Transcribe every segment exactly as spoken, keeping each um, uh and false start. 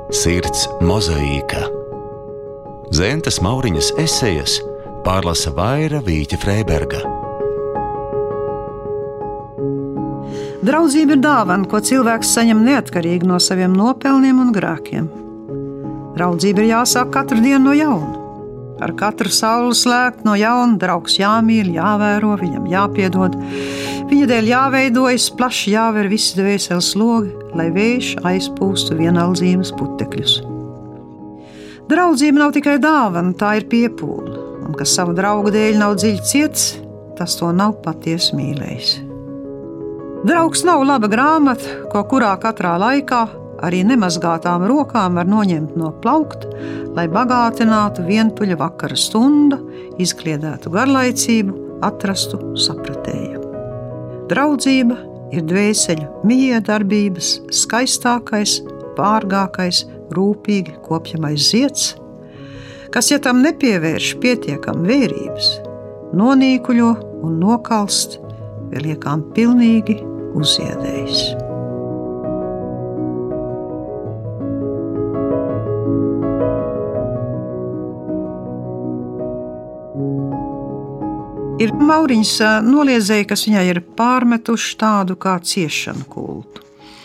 Sirds mozaīka. Zentas Mauriņas esejas pārlasa Vaira Vīķa Freiberga. Draudzība ir dāvana, ko cilvēks saņem neatkarīgi no saviem nopelniem un grēkiem. Draudzība ir jāsāk katru dienu no jauna. Ar katru sauli slēgt no jauna, draugs jāmīl, jāvēro, viņam jāpiedod. Viņa dēļ jāveidojas, plaši jāver visi dvēseles logi, lai vējš aizpūstu vienaldzības putekļus. Draudzība nav tikai dāvana, tā ir piepūle, un kas savu draugu dēļ nav dziļi ciets, tas to nav patiesi mīlējis. Draugs nav laba grāmata, ko kurā katrā laikā arī nemazgātām rokām var noņemt no plaukta, lai bagātinātu vientuļa vakara stunda, izkliedētu garlaicību, atrastu sapratēju. Draudzība ir dvēseļu mijiedarbības skaistākais, vārgākais, rūpīgi kopjamais zieds, kas, ja tam nepievērš pietiekam vērības, nonīkuļo un nokalst, vēl liekām pilnīgi uzziedējis. Ir Mauriņas noliedzēji, kas viņai ir pārmetuši tādu kā ciešanu kultu.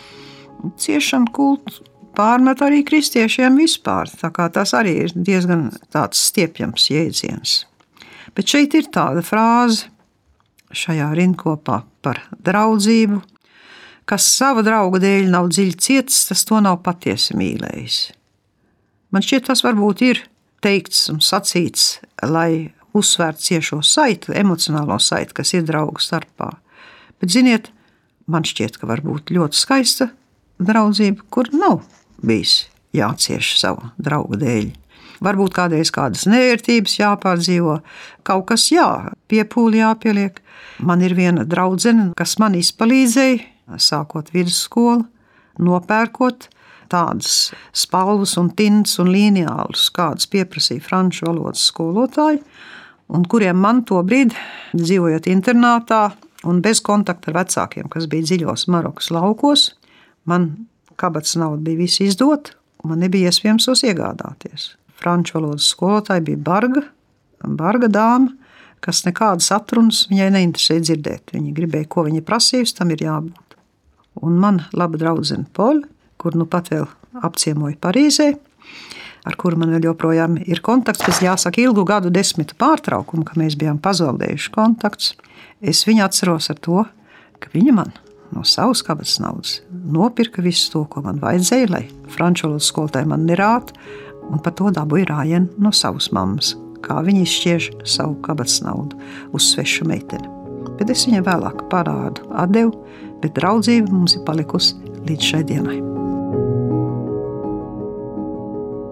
Ciešanu kultu pārmet arī kristiešiem vispār, tā kā tas arī ir diezgan tāds stiepjams jēdziens. Bet šeit ir tāda frāze šajā rindkopā par draudzību, kas sava drauga dēļ nav dziļi ciets, tas to nav patiesi mīlējis. Man šķiet, tas varbūt ir teikts un sacīts, lai uzsvērt ciešo saiti, emocionālo saiti, kas ir draugu starpā. Bet, ziniet, man šķiet, ka var būt ļoti skaista draudzība, kur nav bijis jācieš savu draugu dēļ. Varbūt kādreiz kādas nevērtības jāpārdzīvo, kaut kas jā, piepūli jāpieliek. Man ir viena draudzene, kas man izpalīdzēja, sākot vidusskolu, nopērkot tādas spalvas un tints un lineālus, kādas pieprasīja franču valodas skolotāji, un kuriem man to brīdi, dzīvojot internātā un bez kontakta ar vecākiem, kas bija dziļos Marokas laukos, man kabatas nauda bija viss izdot, un man nebija iespējams tos iegādāties. Franču valodas skolotāja bija barga, barga dāma, kas nekādas atrunas viņai neinteresēja dzirdēt. Viņa gribēja, ko viņa prasījusi, tam ir jābūt. Un man laba draudzene Poļa, kur nu pat vēl apciemoja Parīzē, ar kuru man vēl joprojām ir kontakts, pēc jāsaka ilgu gadu desmitu pārtraukumu, ka mēs bijām pazaudējuši kontakts. Es viņu atceros ar to, ka viņa man no savas kabatas naudas nopirka visu to, ko man vajadzēja, lai franču valodas skolotāji man nerātu, un par to dabūja rājienu no savas mammas, kā viņa izšķiež savu kabatas naudu uz svešu meiteni. Bet es viņai vēlāk parādu atdevu, bet draudzība mums ir palikusi līdz šai dienai.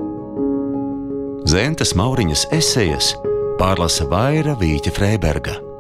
Zentas Mauriņas esejas pārlasa Vaira Vīķa Freiberga.